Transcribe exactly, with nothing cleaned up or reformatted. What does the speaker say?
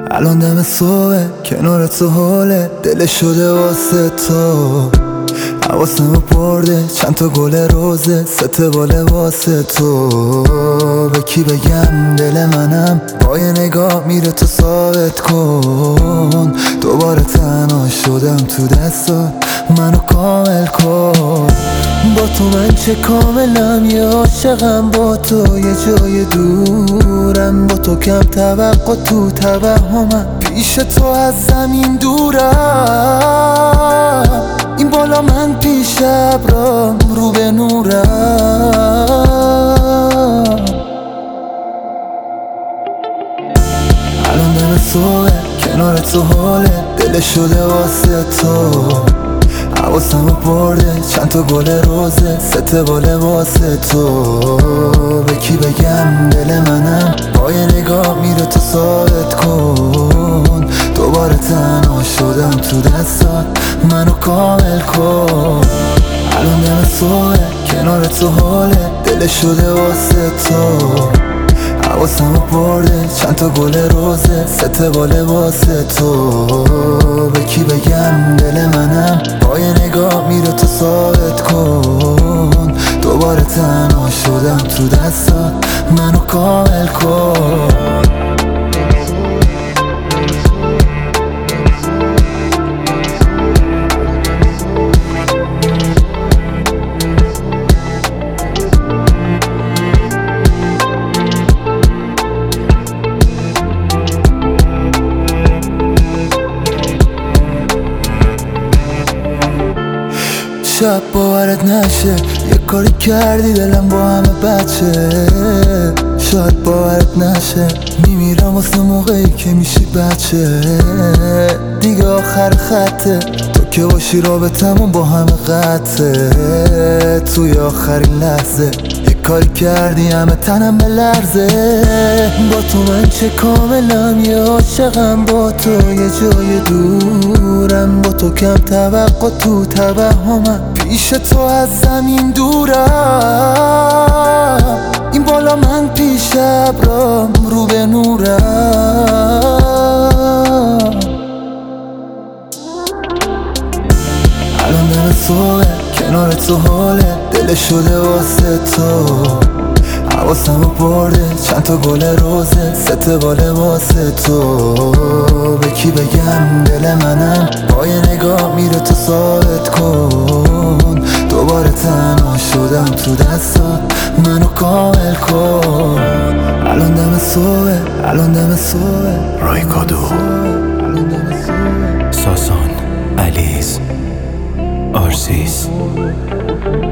الان دم صبح کنار تو حاله دل شده واسه تو. حواسمو برده چند تا گل روزه سته باله واسه تو. به کی بگم دل منم با یه نگاه میره تو ثابت کن. دوباره تنها شدم تو دستات منو کامل کن. با تو من چه کاملم یه عاشقم با تو یه جای دورم. با تو کم توقع تو توهمم پیش تو از زمین دورم. این بالا من پیش ابرام رو به نورم. الان دم صبح کنار تو حاله دل شده واسه تو. حواسمو برده چند تا گل روزه سته باله واسه تو. به کی بگم دل منم با یه نگاه میره تو ثابت کن. دوباره تنها شدم تو دستات منو کامل کن. الان دم صبح کنار تو حاله دل شده واسه تو. حواسمو برده چند تا گل روزه سته باله واسه تو. به کی بگم دل منم با یه نگاه میره تو ثابت کن. دوباره تنها شدم تو دستات منو کامل کن. شب باورت نشه یه کاری کردی دلم با همه بچه. شاید باورت نشه میمیرم واسه موقعی که میشی بچه. دیگه آخر خطه تو که باشی رابطمون با همه قطعه. توی آخرین لحظه یه کاری کردی همه تنم بلرزه. با تو من چه کاملم یه عاشقم با تو یه جای دورم. با تو کم توقع تو توهمم پیش تو از زمین دورم. این بالا من پیش ابرام رو به نورم. الان دم صبح کنار تو حاله دل شده واسه تو. حواسمو برده چند تا گل روزه سته باله واسه تو. به کی بگم دل منم با یه نگاه میره تو ثابت کن. دوباره تنها شدم تو دستات منو کامل کن. الان دم صبح الان دم صبح رایکادو ساسان علیز آرزیز